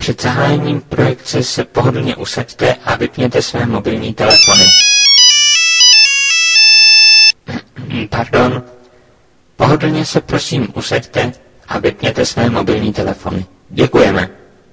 Před zahájením projekce se pohodlně usaďte a vypněte své mobilní telefony. Pardon. Pohodlně se prosím usaďte a vypněte své mobilní telefony. Děkujeme.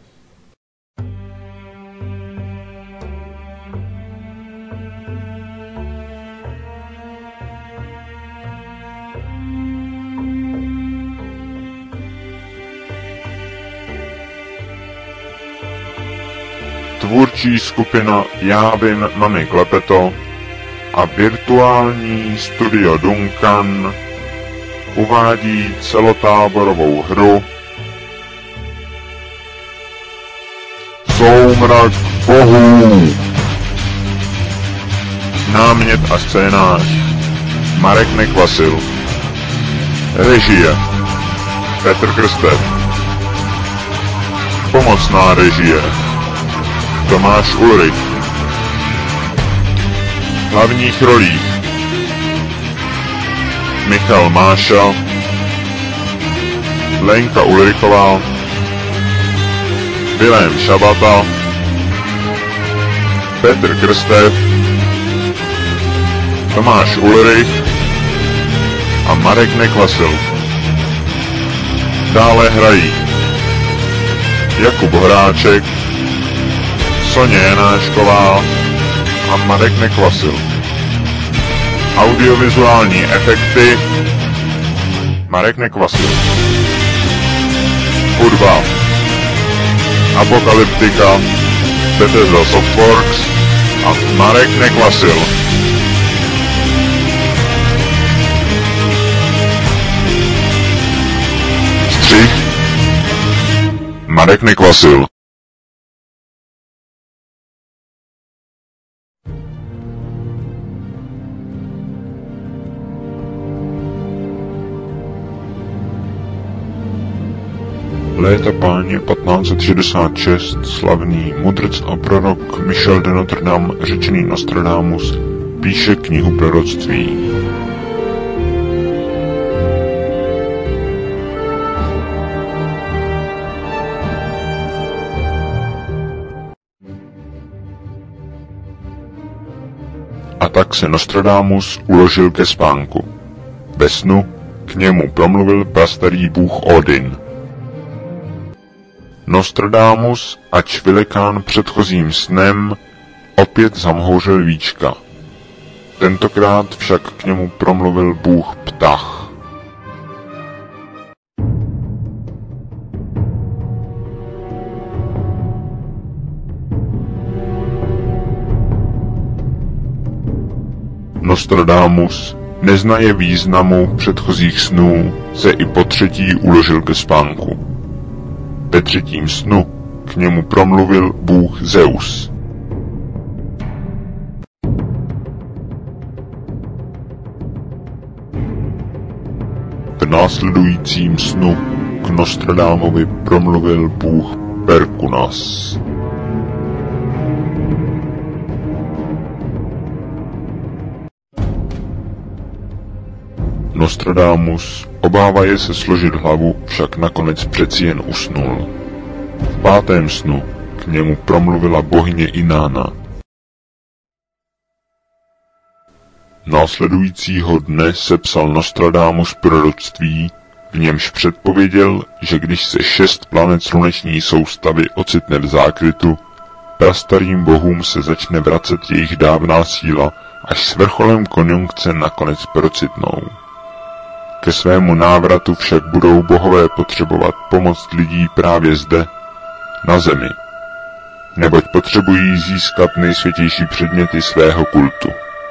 Tvůrčí skupina Já vím, mami Klepeto a virtuální studio Duncan uvádí celotáborovou hru Soumrak bohů. Námět a scénář Marek Nekvasil. Režie Petr Krstev. Pomocná režie Tomáš Ulrich. V hlavních rolích Michal Máša, Lenka Ulrichová, Vilém Šabata, Petr Krstev, Tomáš Ulrich a Marek Nekvasil. Dále hrají Jakub Horáček, Soně Janášková a Marek Nekvasil. Audiovizuální efekty Marek Nekvasil. Hudba Apokalyptika Bethesda Softworks a Marek Nekvasil. Střih Marek Nekvasil. Léta páně 1566 slavný mudrc a prorok Michel de Notre Dame, řečený Nostradamus, píše knihu proroctví. A tak se Nostradamus uložil ke spánku. Ve snu k němu promluvil prastarý bůh Odin. Nostradamus, ač velikán předchozím snem, opět zamhouřil víčka. Tentokrát však k němu promluvil bůh Ptach. Nostradamus, neznaje významu předchozích snů, se i po třetí uložil ke spánku. Ve třetím snu k němu promluvil bůh Zeus. V následujícím snu k Nostradamovi promluvil bůh Perkunas. Nostradamus, obávaje se složit hlavu, však nakonec přeci jen usnul. V pátém snu k němu promluvila bohyně Inána. Následujícího dne sepsal Nostradamus proroctví, v němž předpověděl, že když se 6 planet sluneční soustavy ocitne v zákrytu, prastarým bohům se začne vracet jejich dávná síla, až s vrcholem konjunkce nakonec procitnou. Ke svému návratu však budou bohové potřebovat pomoc lidí právě zde, na zemi, neboť potřebují získat nejsvětější předměty svého kultu.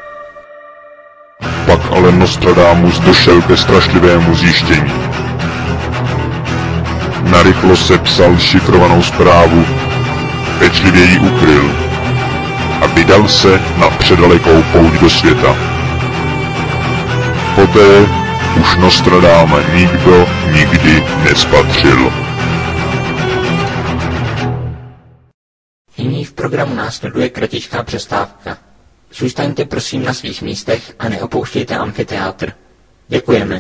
Pak ale Nostradamus došel ke strašlivému zjištění. Narychlo sepsal šifrovanou zprávu, pečlivě ji ukryl a vydal se na předalekou pouť do světa. Poté už Nostradáma nikdo nikdy nespatřil. Nyní v programu následuje kratičká přestávka. Zůstaňte prosím na svých místech a neopouštějte amfiteátr. Děkujeme.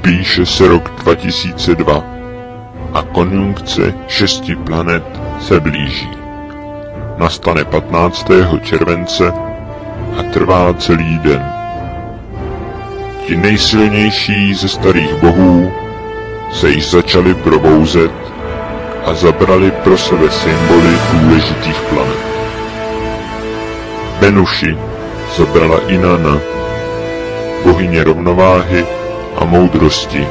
Píše se rok 2002 a konjunkce 6 planet se blíží. Nastane 15. července a trvá celý den. Ti nejsilnější ze starých bohů se již začali probouzet a zabrali pro sebe symboly důležitých planet. Venuši zabrala Inanna, bohyně rovnováhy a moudrosti.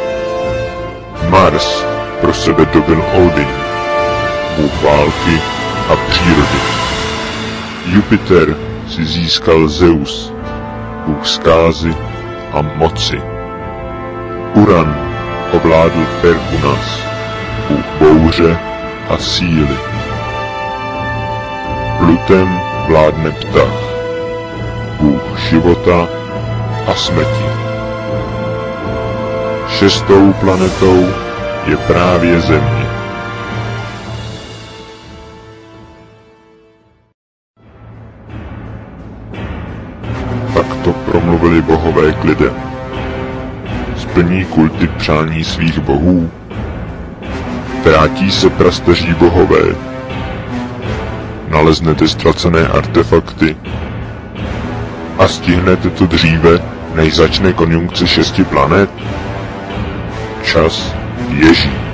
Mars pro sebe dobil Odin, bůh války a přírody. Jupiter si získal Zeus, bůh zkázy a moci. Uran ovládl Perkunas, bůh bouře a síly. Plutem vládne ptach, bůh života a smrti. 6. planetou je právě Země. Takto promluvili bohové k lidem. Splní kulty přání svých bohů? Vrátí se prastaří bohové? Naleznete ztracené artefakty? A stihnete to dříve, než začne konjunkce 6 planet? Čas běží.